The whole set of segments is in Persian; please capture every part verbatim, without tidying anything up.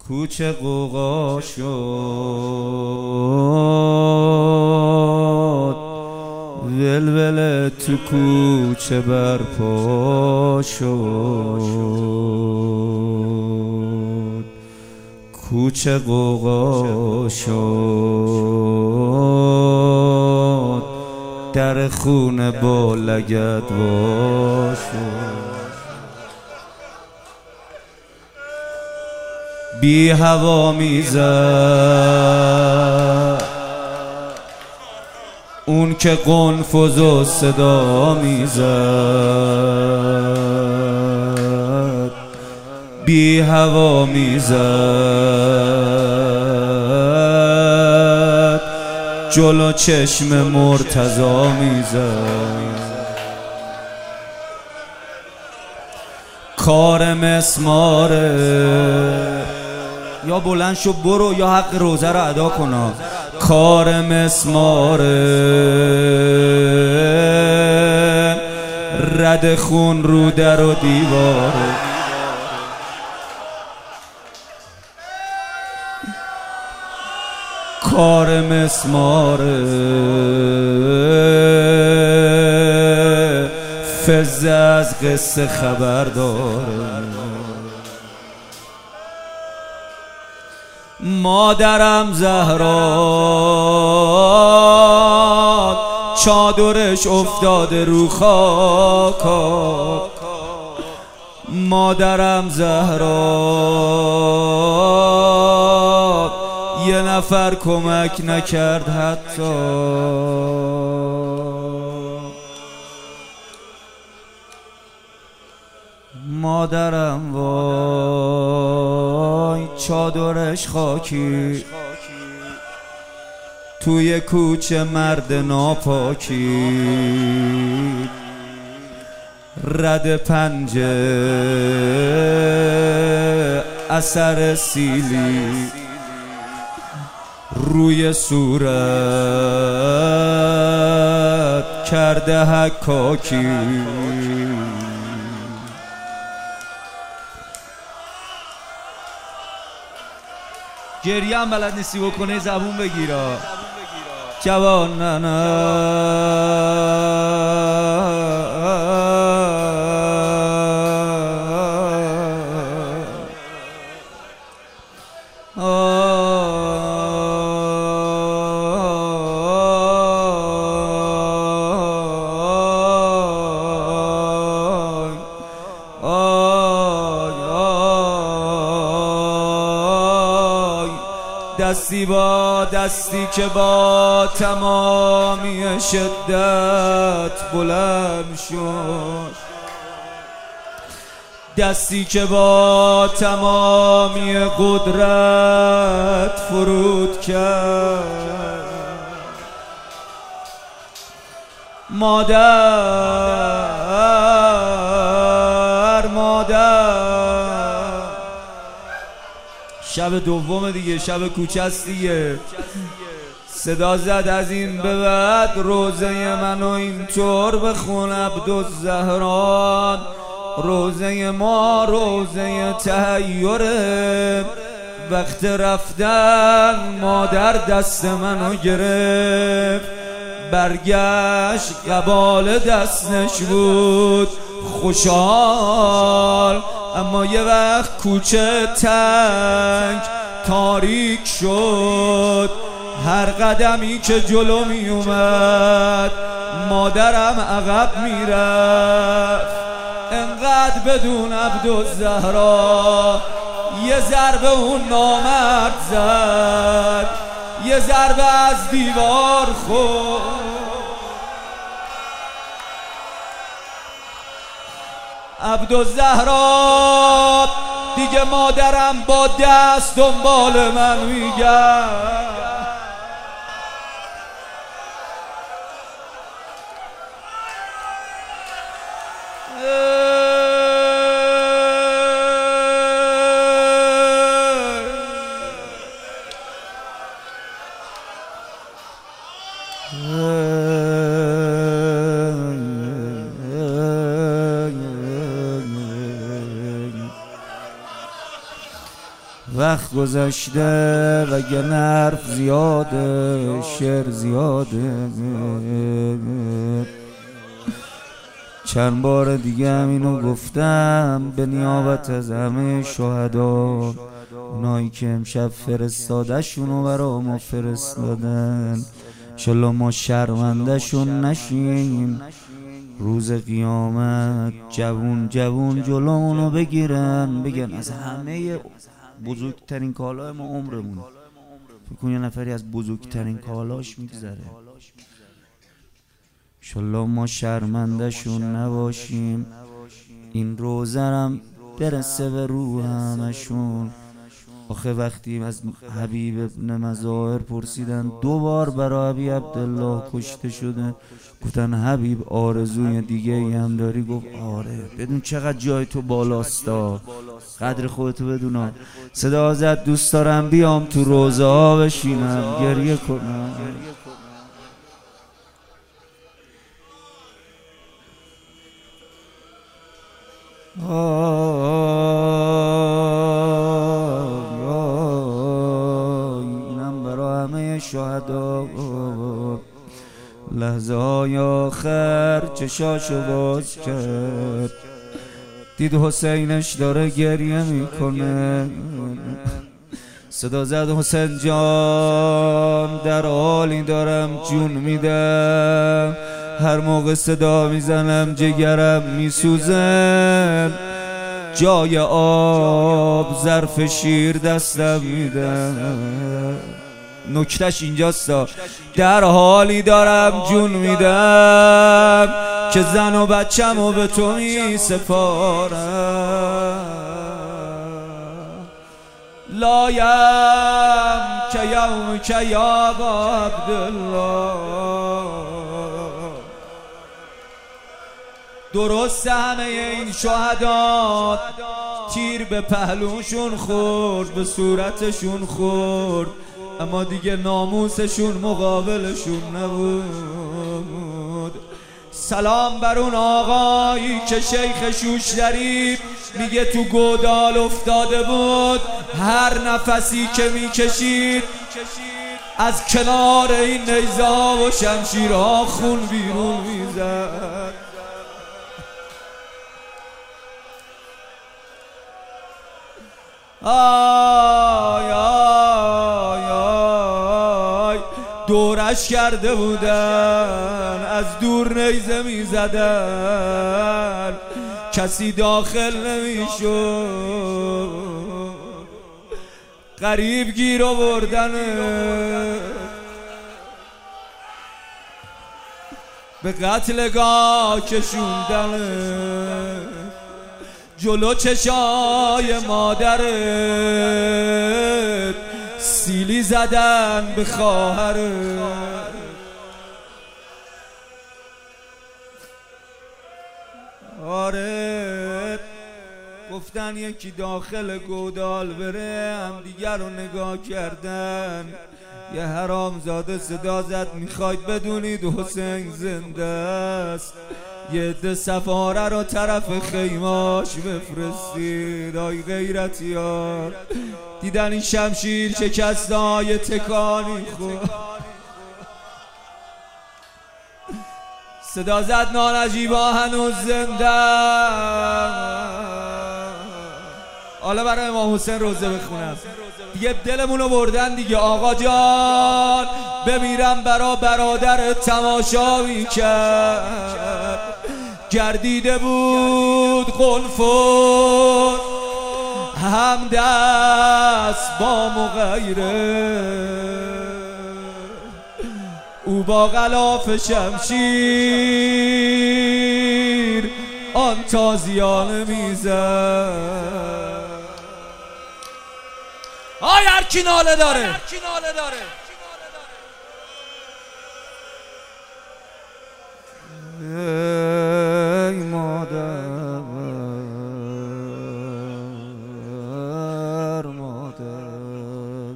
کوچه قوقا شد، ولول تو کوچه برپا شد، کوچه قوقا شد، در خونه با لگد وا شد. بی هوا میزد اون که قنفذ و صدا میزد، بی هوا میزد جلو چشم مرتضی میزد. کار مسماره، یا بلند شو برو یا حق روزه رو ادا کن. کار مسماره رد خون رو در و دیواره. کار مسماره فز از قصه خبر داره. مادرم زهرا چادرش افتاده رو خاک، مادرم زهرا یه نفر کمک نکرد حتی. مادرم وای چادرش خاکی، توی کوچه مرد ناپاکی، رد پنجه اثر سیلی روی صورت کرده حکاکی. گریه هم بلد نیستی بکنه زبون بگیرا جوان. نه نه دستی با دستی که با تمامی شدت بلند شد، دستی که با تمامی قدرت فرود کرد. مادر مادر شب دوم دیگه، شب کوچه است دیگه، صدا زد از این به بعد روزه منو اینطور بخون عبدالزهران. روزه ما روزه تحیره، وقت رفتن مادر دست منو گرفت، برگشت قبال دستش بود خوشحال. اما یه وقت کوچه تنگ تاریک شد، هر قدمی که جلو می اومد مادرم عقب می رفت. انقدر بدون عبدالزهرا یه ضربه اون نامرد زد، یه ضربه از دیوار خورد. عبدالزهرا دیگه مادرم با دست دنبال من میگرد. وقت گذشته و گر حرف زیاده شعر زیاده. چند بار دیگه هم اینو گفتم به نیابت از همه شهدا، اونایی که امشب فرستاده شونو برا ما فرستادن، انشالله ما شرمنده شون نشیم روز قیامت. جوون جوون جلومونو بگیرن بگن از همه بزرگترین کالای ما عمرمون. فکر کن یه نفری از بزرگترین کالاش میگذره. انشالله ما شرمنده شون نباشیم، این روزرم برسه به روح همشون. آخه وقتی از حبیب ابن مظاهر پرسیدن دو بار برای حبیب عبدالله کشته شده، گفتن حبیب آرزوی دیگه ای هم داری؟ گفت آره. بدون چقدر جای تو بالاستا، قدر خودتو بدونا. صدا زد دوست دارم بیام تو روزه ها بشینم گریه کنم. اینم برای همه شهدا. لحظه های آخر چشاشو باز کرد، دید حسینش داره گریه میکنه. صدا زد حسین جان در حالی دارم جون میدم، هر موقع صدا میزنم جگرم میسوزم، جای آب ظرف شیر دستم میدم. نکتش اینجاستا، در حالی دارم جون میدم که زن و بچه‌مو به تو میسپارم. لایم که یوم که یا عبدالله. درست همه این شهدا تیر به پهلوشون خورد، به صورتشون خورد، اما دیگه ناموسشون مقابلشون نبود. سلام بر اون آقایی که شیخ شوشتری میگه تو گودال افتاده بود، هر نفسی که میکشید از کنار این نیزه و شمشیرها خون بیرون میزد. آی آی آی دورش کرده بودن، از دور نیزه می زدن، کسی داخل نمی شد، غریب گیر آوردن، به قتلگاه کشوندن، جلو چشای مادرت سیلی زدن به خواهرت. آره گفتن یکی داخل گودال بره، هم دیگر رو نگاه کردن. یه حرامزاده صدا زد میخواید بدونید حسین زنده است، یه عده سفاره رو طرف خیماش بفرستید. آی غیرتیار دیدن این شمشیر شکسته های تکانی خود. صدا زد نانجیبا هنوز زنده. حالا برای امام حسین روزه بخونم دیگه، دلمونو بردن دیگه. آقا جان بمیرم برا برادر تماشا میکرد، گردیده بود قلفون هم دست با مغیره، او با غلاف شمشیر آن تازیانه میزد. آی هر کی ناله داره ای مادر مادر،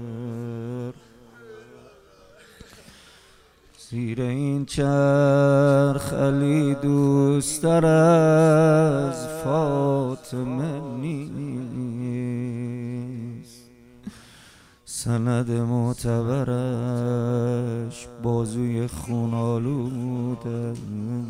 زیر این چرخ علی دوستر از فاطمه نیست. سند معتبرش بازوی خون آلودش.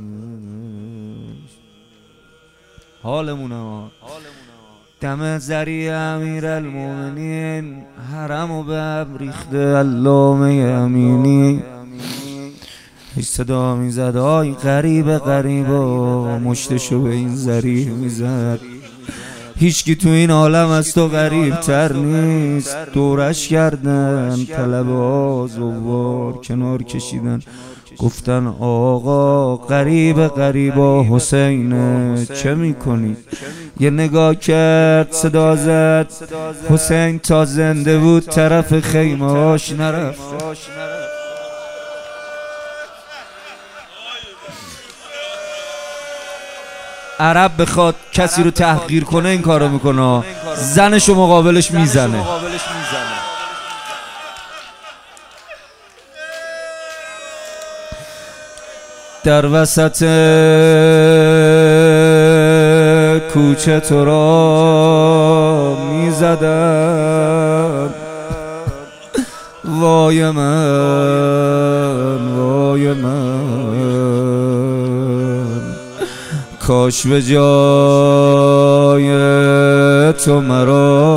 حالمونه ما دم زری امیرالمومنین، حرم و به ابر ریخته علامه امینی. هیچ صدا میزد آی غریب غریبا، مشتشو به این زری میزد. هیچکی تو این عالم از تو غریب تر نیست. دورش کردن طلب آزوار کنار کشیدن، گفتن آقا غریب غریبا حسینه چه میکنی؟ یه نگاه کرد صدا زد، حسین تا زنده بود طرف خیمه هاش نرفت. عرب بخواد کسی رو تحقیر کنه این کارو میکنه، زنشو مقابلش میزنه. در وسط کوچه تو را میزدن، وای من وای من، کاش به جای تو مرا